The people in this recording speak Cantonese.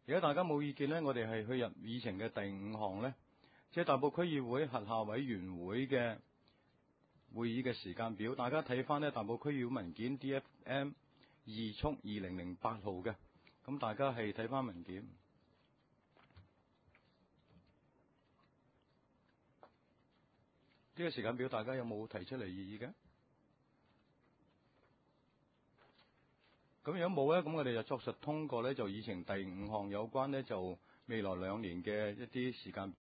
如果大家冇意見呢，我哋係去入議程嘅第5項呢，即係大埔區議會轄下委員會嘅會議嘅時間表。大家睇翻呢大埔區議會文件 DFM 2/2008號嘅，咁大家係睇翻文件。呢個時間表大家有冇提出嚟異議嘅？咁如果冇呢，咁我哋就作實通過呢，就議程第5項有關呢，就未來2年嘅一啲時間。